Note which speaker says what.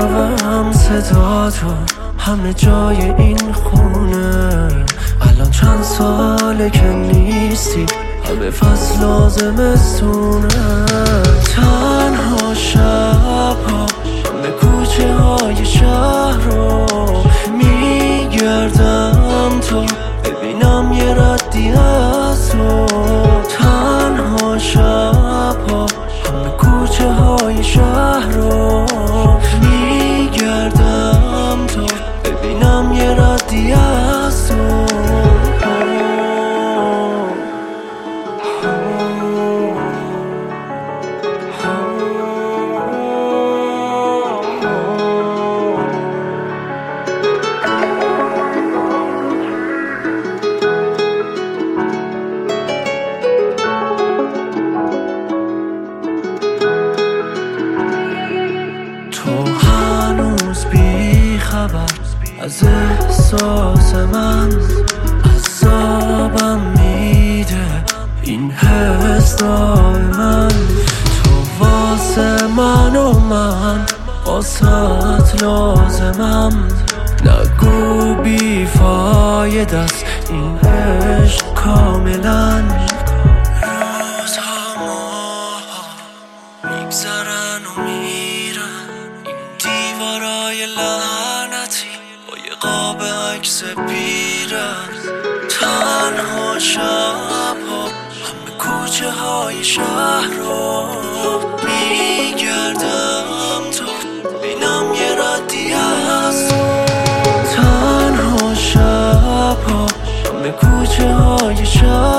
Speaker 1: میشنوم صدا تو همه جای این خونه. الان چند ساله که نیستی، همه فصل زمستونه. تنها شبها همه کوچه های شهر رو میگردم تا ببینم یه ردی از تو. تنها شبها همه کوچه های شهر رو میگردم تا ببینم یه ردی از تو. تو هنوز بی خبر از احساس من، عذابم میده این حس دائما. تو واسه من و من واسط لازمم. نگو بی فایده است این عشق کاملا. روزها ماها میگذرن و میرن، این دیوارای لعنتی با یه قاب عکس پیرن. تنها شبها همه کوچه های شهر رو میگردم تا ببینم یه ردی از تو. تنها شبها همه کوچه های شهر